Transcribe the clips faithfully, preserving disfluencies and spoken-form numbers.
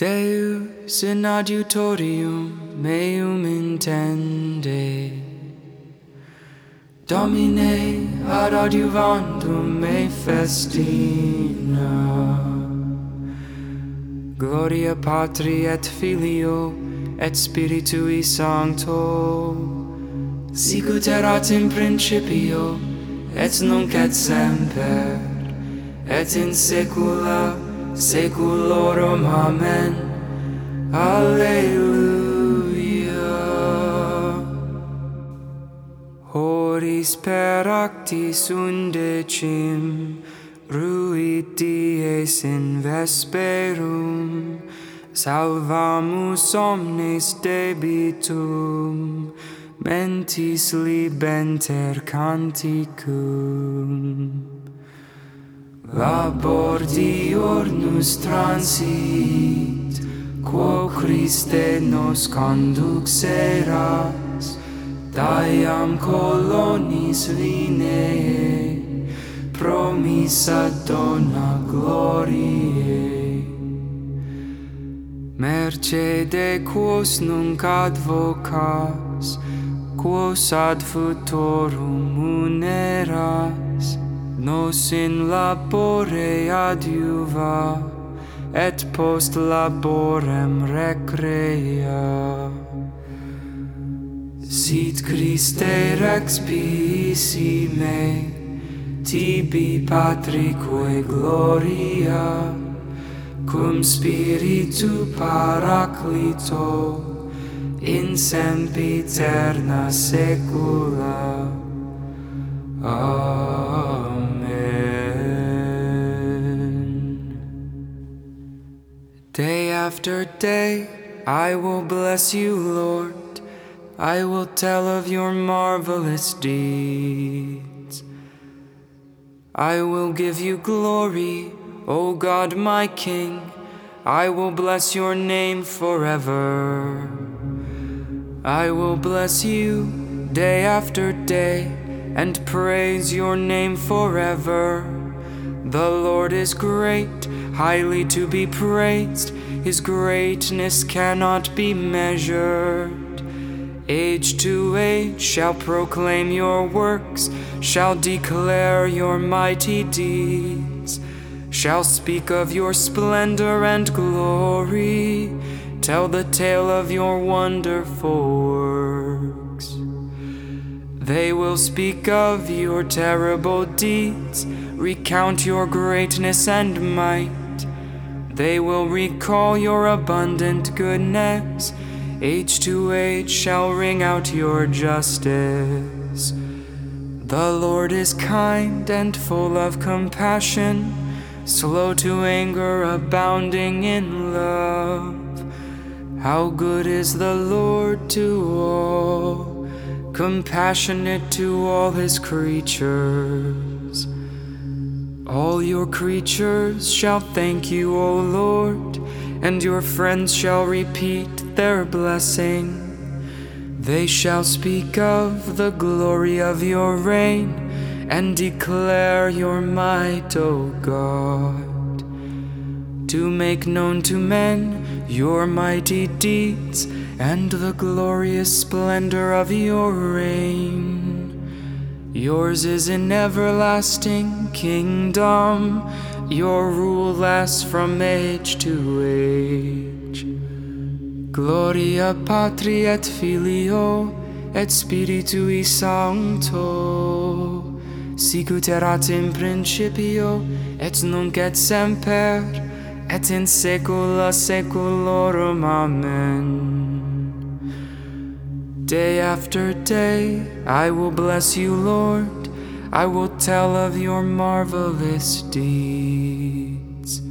Deus in adiutorium meum intende, Domine ad adiuvandum me festina. Gloria Patri et Filio et Spiritui Sancto, sicut erat in principio et nunc et semper et in saecula saeculorum. Amen. Alleluia. Horis per actis undecim ruit dies in vesperum, salvamus omnes debitum, mentis libenter canticum. Labor diurnus transit, quo Christe nos conduxeras, daiam colonis linee, promissa dona gloriae. Mercede quos nunc advocas, quos ad futurum muneras, nos in labore adiuva, et post laborem recrea. Sit Christe rex piissime, tibi Patrique gloria, cum Spiritu Paraclito, in sempiterna saecula. Amen. Day after day I will bless you, Lord. I will tell of your marvelous deeds. I will give you glory, O God my King. I will bless your name forever. I will bless you day after day and praise your name forever. The Lord is great, highly to be praised. His greatness cannot be measured. Age to age shall proclaim your works, shall declare your mighty deeds, shall speak of your splendor and glory, tell the tale of your wonderful works. They will speak of your terrible deeds, recount your greatness and might. They will recall your abundant goodness, age to age shall ring out your justice. The Lord is kind and full of compassion, slow to anger, abounding in love. How good is the Lord to all, compassionate to all his creatures. All your creatures shall thank you, O Lord, and your friends shall repeat their blessing. They shall speak of the glory of your reign and declare your might, O God. To make known to men your mighty deeds and the glorious splendor of your reign. Yours is an everlasting kingdom, your rule lasts from age to age. Gloria Patri et Filio et Spiritui Sancto, sicut erat in principio et nunc et semper et in saecula saeculorum. Amen. Day after day I will bless you, Lord. I will tell of your marvelous deeds.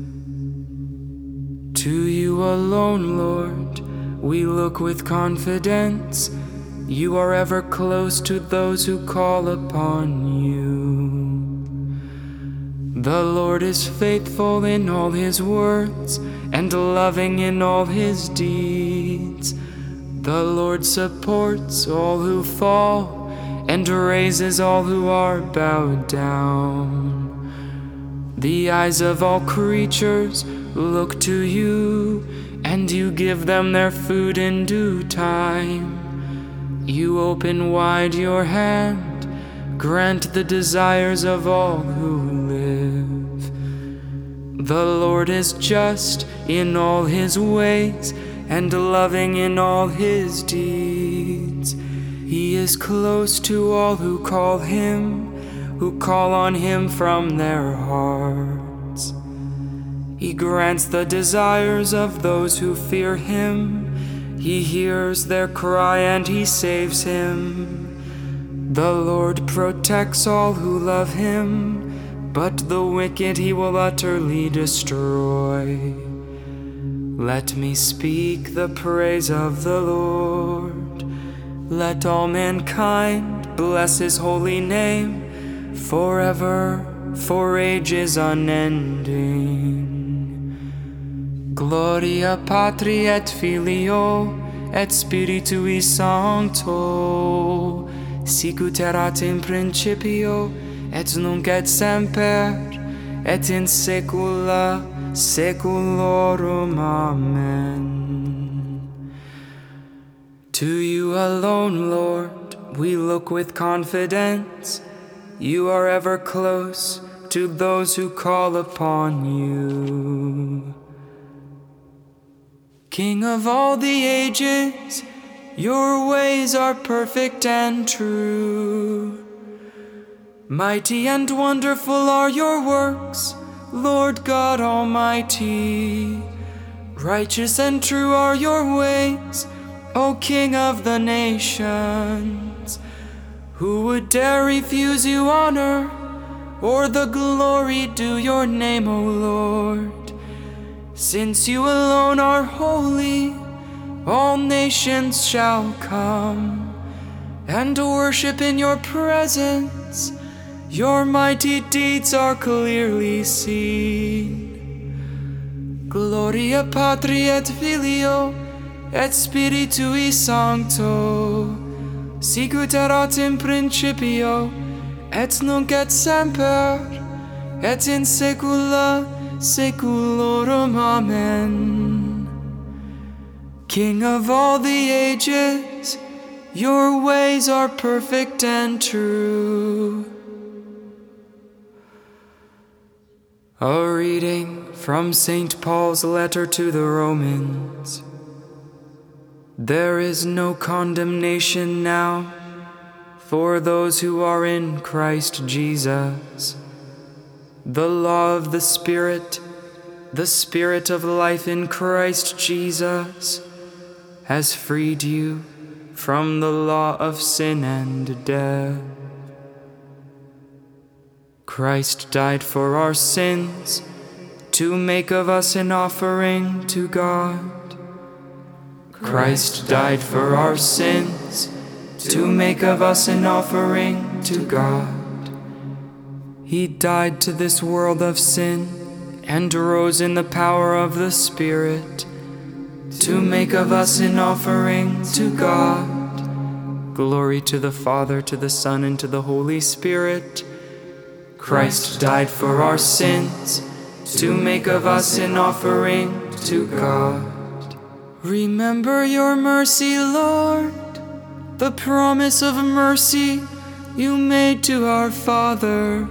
To you alone, Lord, we look with confidence. You are ever close to those who call upon you. The Lord is faithful in all his words and loving in all his deeds. The Lord supports all who fall and raises all who are bowed down. The eyes of all creatures look to you, and you give them their food in due time. You open wide your hand, grant the desires of all who live. The Lord is just in all his ways, and loving in all his deeds. He is close to all who call him, who call on him from their hearts. He grants the desires of those who fear him. He hears their cry and he saves him. The Lord protects all who love him, but the wicked he will utterly destroy. Let me speak the praise of the Lord. Let all mankind bless his holy name, forever, for ages unending. Gloria Patri et Filio et Spiritui Sancto, sicut erat in principio et nunc et semper et in saecula saeculorum. Amen. To you alone, Lord, we look with confidence. You are ever close to those who call upon you. King of all the ages, your ways are perfect and true. Mighty and wonderful are your works, Lord God Almighty. Righteous and true are your ways, O King of the nations. Who would dare refuse you honor, or the glory due your name, O Lord? Since you alone are holy, all nations shall come and worship in your presence. Your mighty deeds are clearly seen. Gloria Patri et Filio et Spiritui Sancto, sicut erat in principio et nunc et semper et in saecula saeculorum. Amen. King of all the ages, your ways are perfect and true. A reading from Saint Paul's letter to the Romans. There is no condemnation now for those who are in Christ Jesus. The law of the Spirit, the Spirit of life in Christ Jesus, has freed you from the law of sin and death. Christ died for our sins to make of us an offering to God. Christ died for our sins to make of us an offering to God. He died to this world of sin and rose in the power of the Spirit to make of us an offering to God. Glory to the Father, to the Son, and to the Holy Spirit. Christ died for our sins to make of us an offering to God. Remember your mercy, Lord, the promise of mercy you made to our fathers.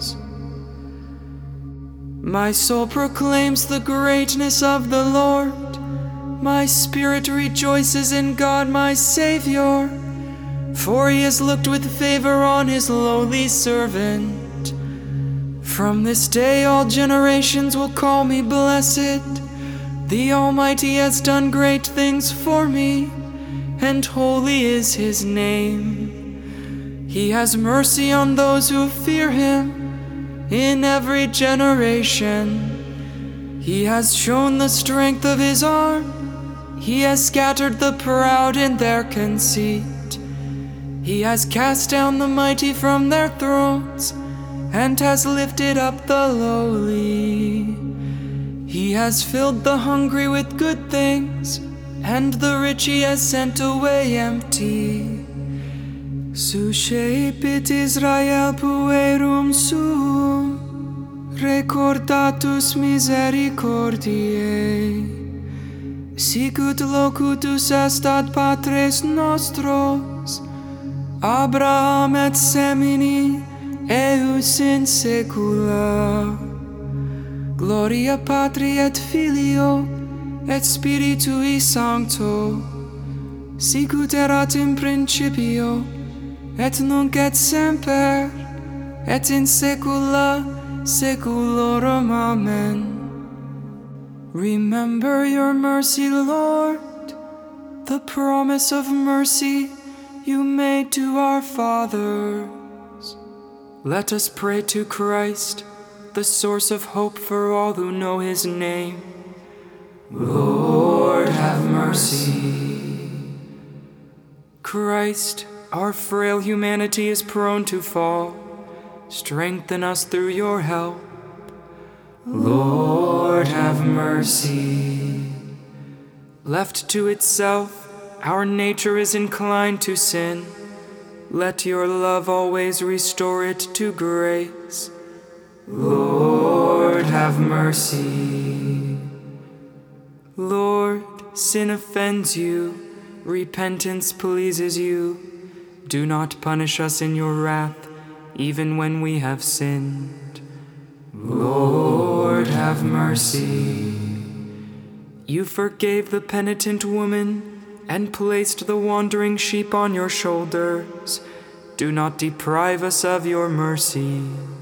My soul proclaims the greatness of the Lord. My spirit rejoices in God my Savior, for he has looked with favor on his lowly servant. From this day all generations will call me blessed. The Almighty has done great things for me, and holy is his name. He has mercy on those who fear him in every generation. He has shown the strength of his arm. He has scattered the proud in their conceit. He has cast down the mighty from their thrones and has lifted up the lowly. He has filled the hungry with good things, and the rich he has sent away empty. Suscepit Israel puerum suum, recordatus misericordiae, sicut locutus est ad patres nostros, Abraham et semini, eius in saecula. Gloria Patri et Filio, et Spiritui Sancto, sicut erat in principio, et nunc et semper, et in saecula saeculorum. Amen. Remember your mercy, Lord, the promise of mercy you made to our fathers. Let us pray to Christ, the source of hope for all who know his name. Lord, have mercy. Christ, our frail humanity is prone to fall. Strengthen us through your help. Lord, have mercy. Left to itself, our nature is inclined to sin. Let your love always restore it to grace. Lord, have mercy. Lord, sin offends you, repentance pleases you. Do not punish us in your wrath, even when we have sinned. Lord, have mercy. You forgave the penitent woman and placed the wandering sheep on your shoulders. Do not deprive us of your mercy.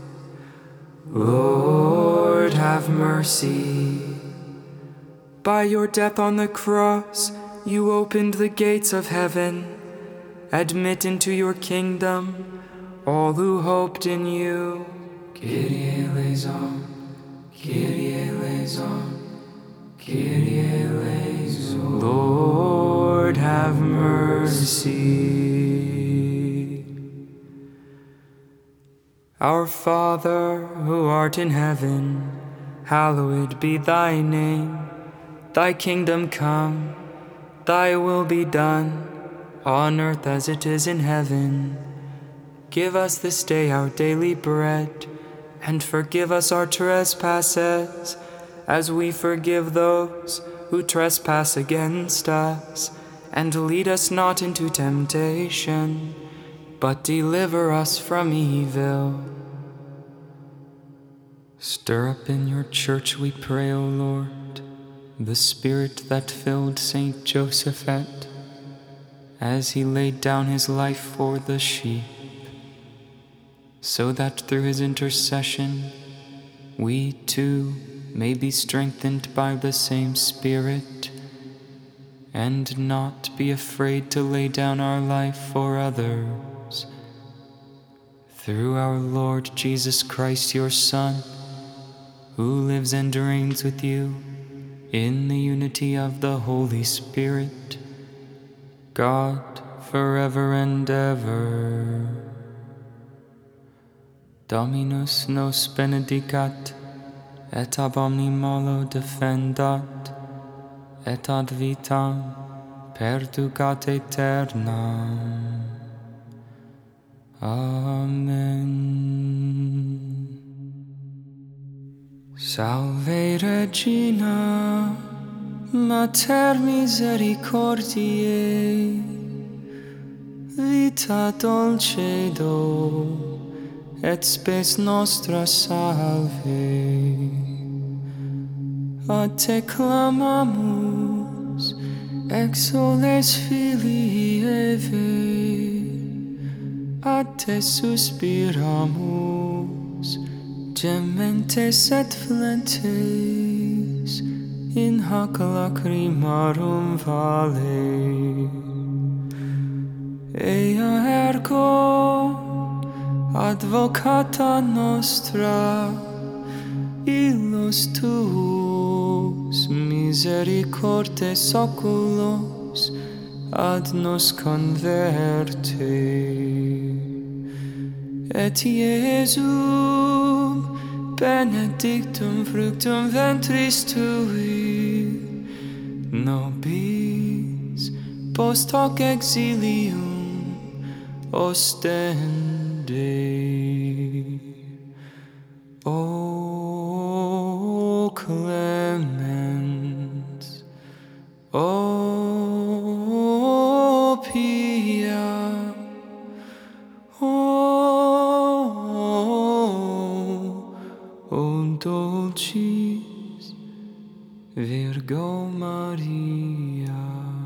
Lord, have mercy. By your death on the cross, you opened the gates of heaven. Admit into your kingdom all who hoped in you. Kyrie eleison, Kyrie eleison, Kyrie eleison. Lord, have mercy. Our Father, who art in heaven, hallowed be thy name. Thy kingdom come, thy will be done, on earth as it is in heaven. Give us this day our daily bread, and forgive us our trespasses, as we forgive those who trespass against us. And lead us not into temptation, but deliver us from evil. Stir up in your church, we pray, O Lord, the spirit that filled Saint Josephat as he laid down his life for the sheep, so that through his intercession we too may be strengthened by the same Spirit, and not be afraid to lay down our life for others. Through our Lord Jesus Christ, your Son, who lives and reigns with you in the unity of the Holy Spirit, God, forever and ever. Dominus nos benedicat, et ab omni malo defendat, et ad vitam perducat aeternam. Amen. Salve Regina, Mater misericordiae, vita dulcedo, et spes nostra salve. A te clamamus, exoles filii Evae, a te suspiramus, gementes et flentes, in hac lacrimarum vale. Ea ergo advocata nostra, illos tuos misericordes oculos ad nos converte. Et Iesum benedictum fructum ventris tui, nobis post hoc exilium ostende. O clemens, O pia, O, O dulcis Virgo Maria.